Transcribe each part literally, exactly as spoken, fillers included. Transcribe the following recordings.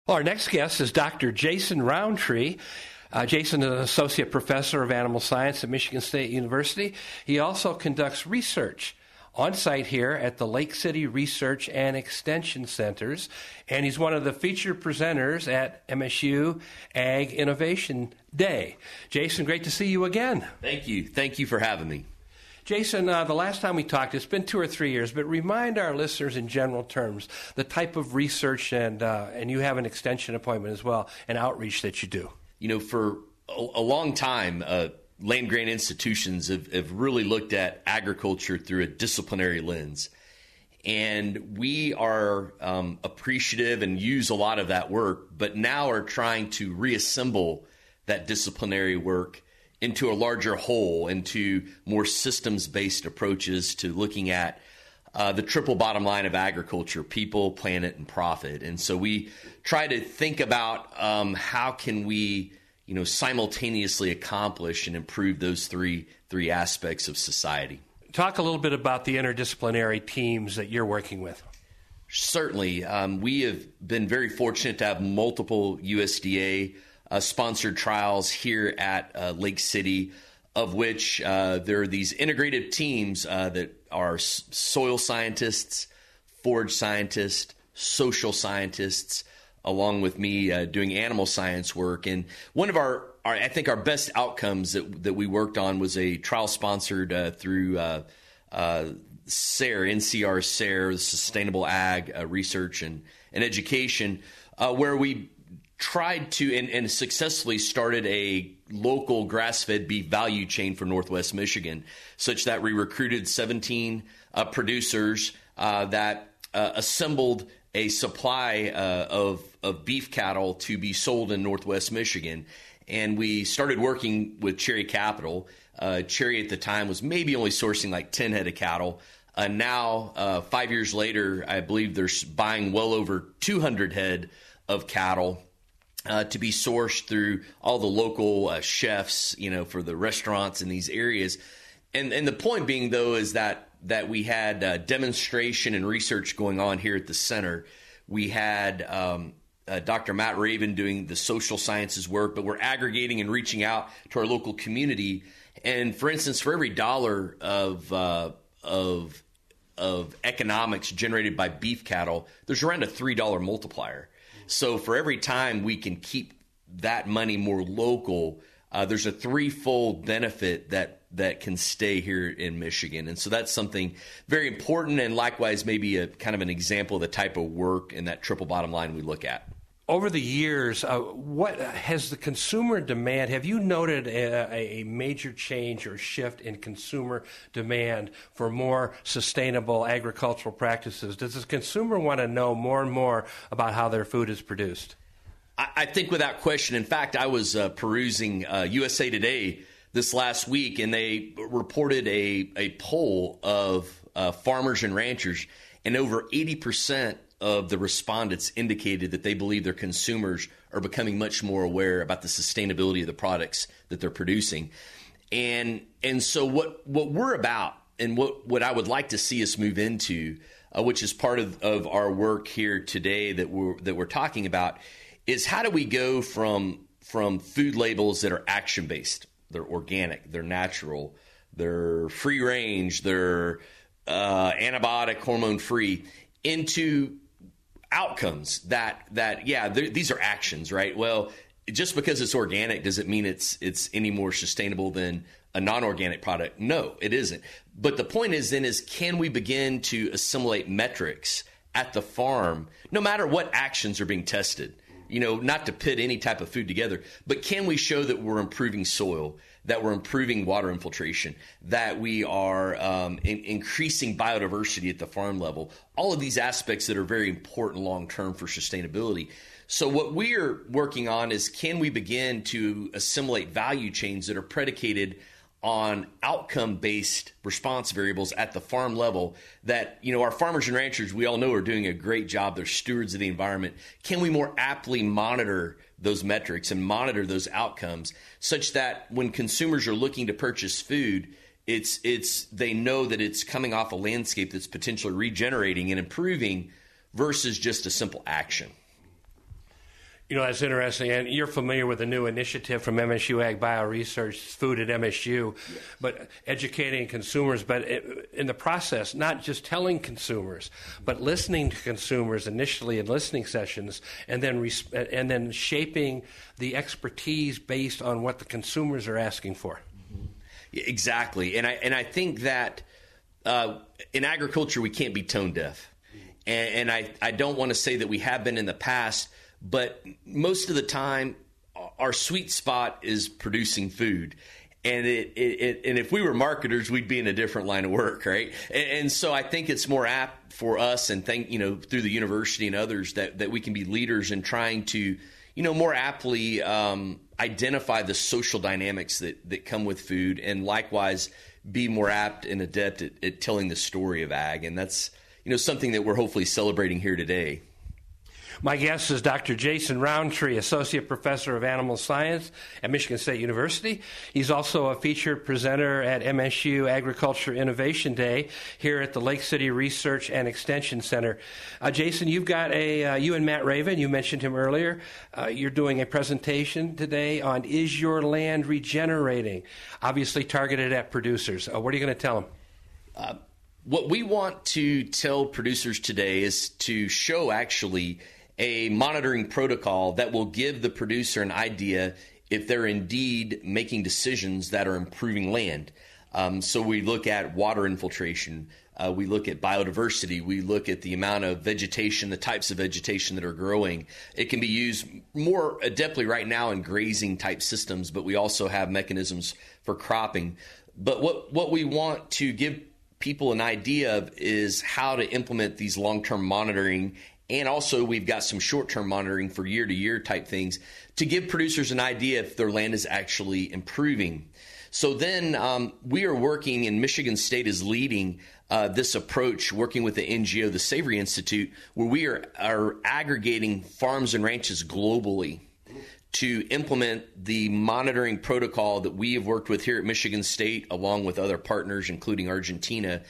Well, our next guest is Doctor Jason Rountree. Uh, Jason is an associate professor of animal science at Michigan State University. He also conducts research on site here at the Lake City Research and Extension Centers, and he's one of the featured presenters at M S U Ag Innovation Day. Jason, great to see you again. Thank you. Thank you for having me. Jason, uh, the last time we talked, it's been two or three years, but remind our listeners in general terms the type of research, and uh, and you have an extension appointment as well, and outreach that you do. You know, for a, a long time, uh, land-grant institutions have, have really looked at agriculture through a disciplinary lens. And we are um, appreciative and use a lot of that work, but now are trying to reassemble that disciplinary work into a larger whole, into more systems-based approaches to looking at uh, the triple bottom line of agriculture: people, planet, and profit. And so we try to think about um, how can we you know, simultaneously accomplish and improve those three three aspects of society. Talk a little bit about the interdisciplinary teams that you're working with. Certainly. Um, we have been very fortunate to have multiple U S D A uh, sponsored trials here at uh, Lake City, of which uh, there are these integrated teams uh, that are s- soil scientists, forage scientists, social scientists, along with me uh, doing animal science work. And one of our, our, I think our best outcomes that that we worked on was a trial sponsored uh, through uh, uh, S A R E, N C R S A R E, the Sustainable Ag uh, Research and, and Education, uh, where we tried to and, and successfully started a local grass-fed beef value chain for Northwest Michigan, such that we recruited seventeen uh, producers uh, that uh, assembled a supply uh, of of beef cattle to be sold in Northwest Michigan. And we started working with Cherry Capital. Uh, Cherry at the time was maybe only sourcing like ten head of cattle. Uh, now, uh, five years later, I believe they're buying well over two hundred head of cattle uh, to be sourced through all the local uh, chefs, you know, for the restaurants in these areas. And and the point being, though, is that that we had uh, demonstration and research going on here at the center. We had um, uh, Doctor Matt Raven doing the social sciences work, but we're aggregating and reaching out to our local community. And for instance, for every dollar of uh, of of economics generated by beef cattle, there's around a three dollar multiplier. So for every time we can keep that money more local, uh, there's a threefold benefit that that can stay here in Michigan. And so that's something very important, and likewise maybe a kind of an example of the type of work and that triple bottom line we look at. Over the years, uh, what has the consumer demand, have you noted a, a major change or shift in consumer demand for more sustainable agricultural practices? Does the consumer want to know more and more about how their food is produced? I, I think without question. In fact, I was uh, perusing uh, U S A Today this last week, and they reported a, a poll of uh, farmers and ranchers, and over eighty percent of the respondents indicated that they believe their consumers are becoming much more aware about the sustainability of the products that they're producing. And and so what, what we're about, and what, what I would like to see us move into, uh, which is part of, of our work here today that we're, that we're talking about, is how do we go from, from food labels that are action-based, they're organic, they're natural, they're free range, they're uh, antibiotic, hormone-free, into outcomes that that yeah these are actions, right? Well, just because it's organic doesn't mean it's it's any more sustainable than a non-organic product. No, it isn't. But the point is then is can we begin to assimilate metrics at the farm, no matter what actions are being tested? You know, not to pit any type of food together, but can we show that we're improving soil, that we're improving water infiltration, that we are um, in, increasing biodiversity at the farm level, all of these aspects that are very important long-term for sustainability. So what we're working on is can we begin to assimilate value chains that are predicated on outcome-based response variables at the farm level that, you know, our farmers and ranchers, we all know, are doing a great job. They're stewards of the environment. Can we more aptly monitor those metrics and monitor those outcomes such that when consumers are looking to purchase food, it's it's they know that it's coming off a landscape that's potentially regenerating and improving versus just a simple action? You know, that's interesting. And you're familiar with the new initiative from M S U Ag Bio Research, Food at M S U, yes. but educating consumers, but in the process, not just telling consumers, but listening to consumers initially in listening sessions, and then res- and then shaping the expertise based on what the consumers are asking for. Mm-hmm. Yeah, exactly. And I, and I think that uh, in agriculture, we can't be tone deaf. And, and I, I don't want to say that we have been in the past, but most of the time, our sweet spot is producing food. And it, it, it and if we were marketers, we'd be in a different line of work, right? And, and so I think it's more apt for us, and thank you know through the university and others, that, that we can be leaders in trying to, you know, more aptly um, identify the social dynamics that, that come with food, and likewise be more apt and adept at, at telling the story of ag. And that's, you know, something that we're hopefully celebrating here today. My guest is Doctor Jason Rountree, Associate Professor of Animal Science at Michigan State University. He's also a featured presenter at M S U Agriculture Innovation Day here at the Lake City Research and Extension Center. Uh, Jason, you've got a, uh, you and Matt Raven, you mentioned him earlier, uh, you're doing a presentation today on Is Your Land Regenerating? Obviously targeted at producers. Uh, what are you going to tell them? Uh, what we want to tell producers today is to show actually a monitoring protocol that will give the producer an idea if they're indeed making decisions that are improving land. Um, so we look at water infiltration, uh, we look at biodiversity, we look at the amount of vegetation, the types of vegetation that are growing. It can be used more adeptly right now in grazing type systems, but we also have mechanisms for cropping. But what, what we want to give people an idea of is how to implement these long-term monitoring. And also, we've got some short-term monitoring for year-to-year type things to give producers an idea if their land is actually improving. So then um, we are working, and Michigan State is leading uh, this approach, working with the N G O, the Savory Institute, where we are, are aggregating farms and ranches globally to implement the monitoring protocol that we have worked with here at Michigan State, along with other partners, including Argentina,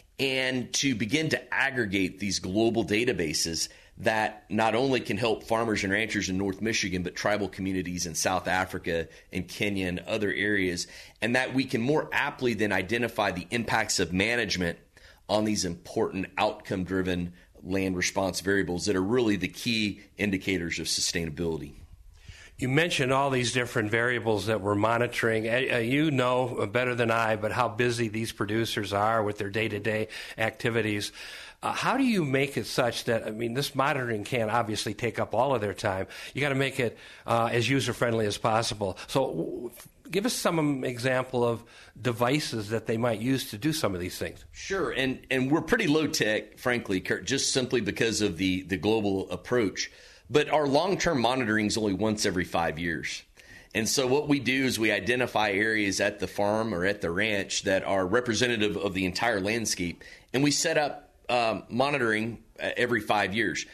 and to begin to aggregate these global databases that not only can help farmers and ranchers in North Michigan, but tribal communities in South Africa and Kenya and other areas, and that we can more aptly then identify the impacts of management on these important outcome-driven land response variables that are really the key indicators of sustainability. You mentioned all these different variables that we're monitoring. Uh, you know better than I, but how busy these producers are with their day-to-day activities. Uh, how do you make it such that, I mean, this monitoring can't obviously take up all of their time. You got to make it uh, as user-friendly as possible. So w- give us some example of devices that they might use to do some of these things. Sure, and and we're pretty low-tech, frankly, Kurt, just simply because of the, the global approach. But our long-term monitoring is only once every five years. And so what we do is we identify areas at the farm or at the ranch that are representative of the entire landscape, and we set up um, monitoring uh, every five years.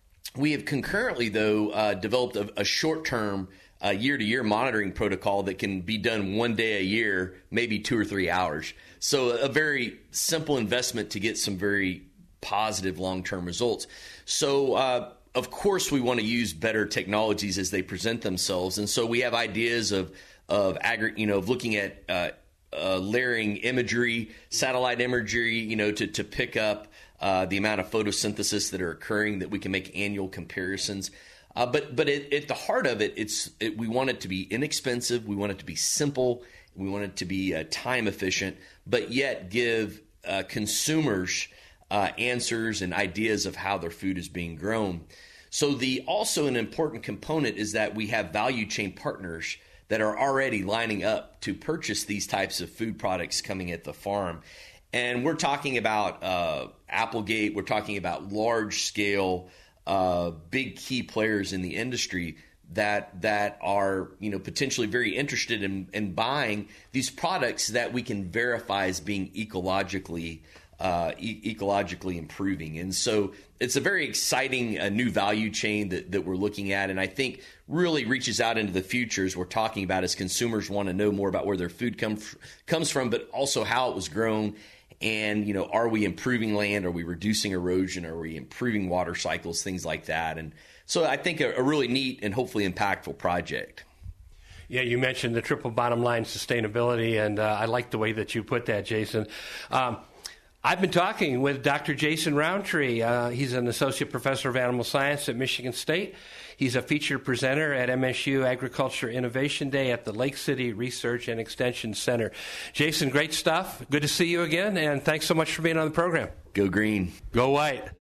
We have concurrently, though, uh, developed a, a short-term uh, year-to-year monitoring protocol that can be done one day a year, maybe two or three hours. So a very simple investment to get some very positive long-term results. So uh Of course, we want to use better technologies as they present themselves, and so we have ideas of of agri- you know, of looking at uh, uh, layering imagery, satellite imagery, you know, to to pick up uh, the amount of photosynthesis that are occurring, that we can make annual comparisons. Uh, but but it, at the heart of it, it's it, we want it to be inexpensive, we want it to be simple, we want it to be uh, time efficient, but yet give uh, consumers uh, answers and ideas of how their food is being grown. So the also an important component is that we have value chain partners that are already lining up to purchase these types of food products coming at the farm. And we're talking about uh, Applegate, we're talking about large scale, uh, big key players in the industry that that are, you know, potentially very interested in, in buying these products that we can verify as being ecologically Uh, e- ecologically improving. And so it's a very exciting uh, new value chain that, that we're looking at, and I think really reaches out into the future as we're talking about, as consumers want to know more about where their food come f- comes from, but also how it was grown. And, you know, are we improving land? Are we reducing erosion? Are we improving water cycles? Things like that. And So I think a, a really neat and hopefully impactful project. Yeah, you mentioned the triple bottom line sustainability, and uh, I like the way that you put that, Jason. Um, I've been talking with Doctor Jason Rountree. Uh, he's an associate professor of animal science at Michigan State. He's a featured presenter at M S U Agriculture Innovation Day at the Lake City Research and Extension Center. Jason, great stuff. Good to see you again, and thanks so much for being on the program. Go green. Go white.